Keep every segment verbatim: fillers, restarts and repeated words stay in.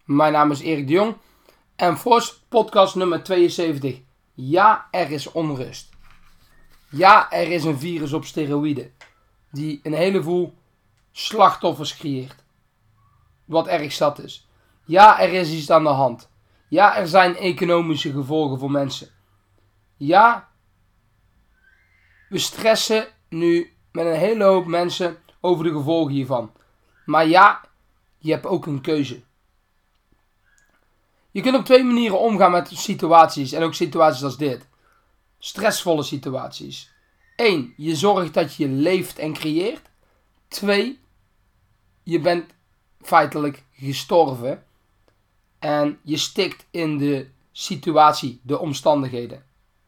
Mijn naam is Erik de Jong en Force podcast nummer tweeënzeventig. Ja, er is onrust. Ja, er is een virus op steroïden die een heleboel slachtoffers creëert. Wat erg zat is. Ja, er is iets aan de hand. Ja, er zijn economische gevolgen voor mensen. Ja, we stressen nu met een hele hoop mensen over de gevolgen hiervan. Maar ja, je hebt ook een keuze. Je kunt op twee manieren omgaan met situaties en ook situaties als dit. Stressvolle situaties. Eén, je zorgt dat je leeft en creëert. Twee, je bent feitelijk gestorven en je stikt in de situatie, de omstandigheden.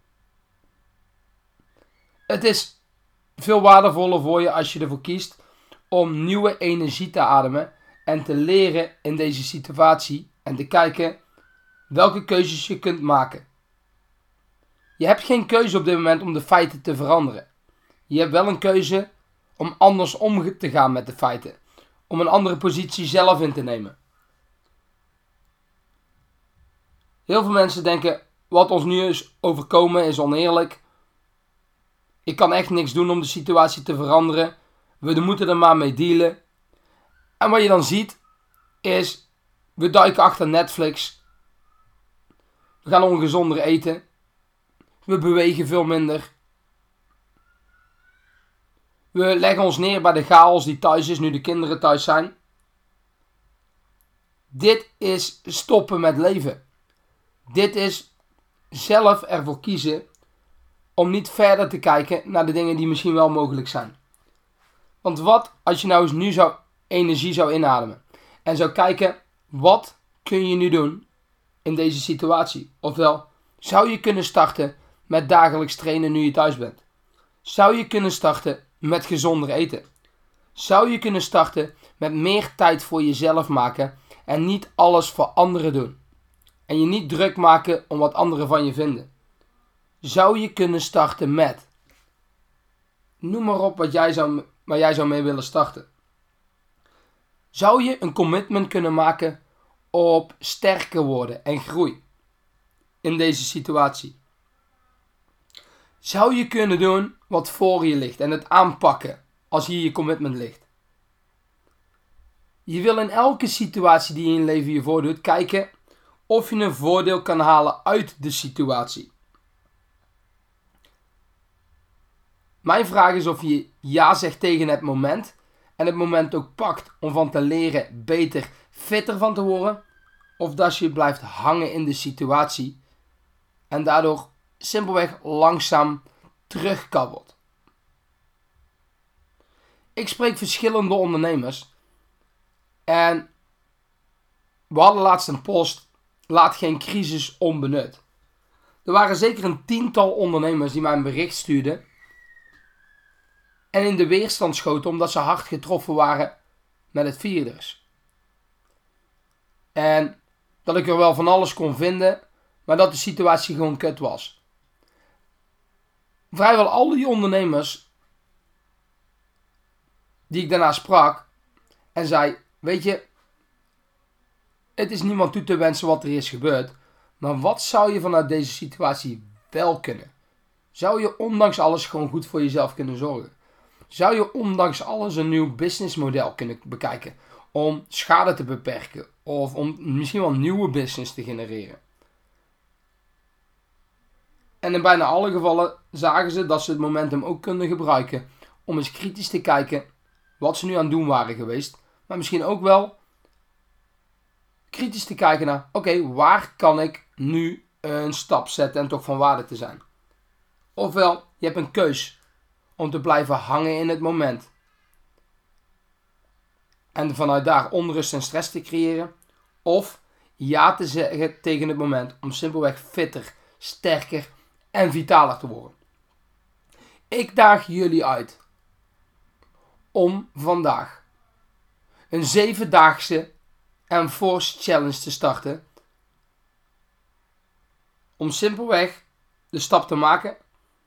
Het is veel waardevoller voor je als je ervoor kiest om nieuwe energie te ademen en te leren in deze situatie en te kijken welke keuzes je kunt maken. Je hebt geen keuze op dit moment om de feiten te veranderen. Je hebt wel een keuze om anders om te gaan met de feiten. Om een andere positie zelf in te nemen. Heel veel mensen denken, wat ons nu is overkomen is oneerlijk. Ik kan echt niks doen om de situatie te veranderen. We moeten er maar mee dealen. En wat je dan ziet, is, we duiken achter Netflix. We gaan ongezonder eten. We bewegen veel minder. We leggen ons neer bij de chaos die thuis is, nu de kinderen thuis zijn. Dit is stoppen met leven. Dit is zelf ervoor kiezen om niet verder te kijken naar de dingen die misschien wel mogelijk zijn. Want wat als je nou eens nu zou energie zou inademen en zou kijken, wat kun je nu doen in deze situatie? Ofwel, zou je kunnen starten met dagelijks trainen nu je thuis bent? Zou je kunnen starten met gezonder eten? Zou je kunnen starten met meer tijd voor jezelf maken en niet alles voor anderen doen? En je niet druk maken om wat anderen van je vinden? Zou je kunnen starten met? Noem maar op wat jij zou, waar jij zou mee willen starten. Zou je een commitment kunnen maken op sterker worden en groei in deze situatie? Zou je kunnen doen wat voor je ligt en het aanpakken als hier je commitment ligt? Je wil in elke situatie die je in je leven je voordoet kijken of je een voordeel kan halen uit de situatie. Mijn vraag is of je ja zegt tegen het moment en het moment ook pakt om van te leren beter, fitter van te worden, of dat je blijft hangen in de situatie en daardoor simpelweg langzaam terugkabbelt. Ik spreek verschillende ondernemers en we hadden laatst een post, laat geen crisis onbenut. Er waren zeker een tiental ondernemers die mij een bericht stuurden en in de weerstand schoten omdat ze hard getroffen waren met het virus. En dat ik er wel van alles kon vinden, maar dat de situatie gewoon kut was. Vrijwel al die ondernemers die ik daarna sprak en zei, weet je, het is niemand toe te wensen wat er is gebeurd, maar wat zou je vanuit deze situatie wel kunnen? Zou je ondanks alles gewoon goed voor jezelf kunnen zorgen? Zou je ondanks alles een nieuw businessmodel kunnen bekijken om schade te beperken of om misschien wel een nieuwe business te genereren? En in bijna alle gevallen zagen ze dat ze het momentum ook konden gebruiken om eens kritisch te kijken wat ze nu aan het doen waren geweest. Maar misschien ook wel kritisch te kijken naar, oké, okay, waar kan ik nu een stap zetten en toch van waarde te zijn? Ofwel, je hebt een keus om te blijven hangen in het moment. En vanuit daar onrust en stress te creëren. Of ja te zeggen tegen het moment om simpelweg fitter, sterker en vitaler te worden. Ik daag jullie uit om vandaag een zevendaagse en Force Challenge te starten. Om simpelweg de stap te maken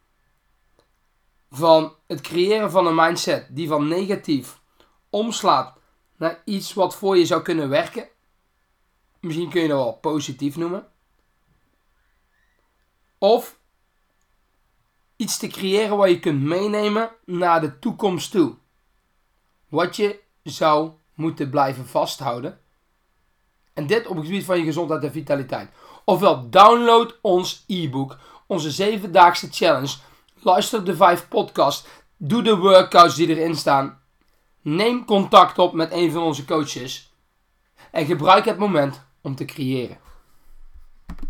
van het creëren van een mindset die van negatief omslaat naar iets wat voor je zou kunnen werken. misschien kun je dat wel positief noemen. Of iets te creëren wat je kunt meenemen naar de toekomst toe. Wat je zou moeten blijven vasthouden. En dit op het gebied van je gezondheid en vitaliteit. Ofwel download ons e-book, onze zevendaagse challenge. Luister de vijf podcasts. Doe de workouts die erin staan. Neem contact op met een van onze coaches. En gebruik het moment om te creëren.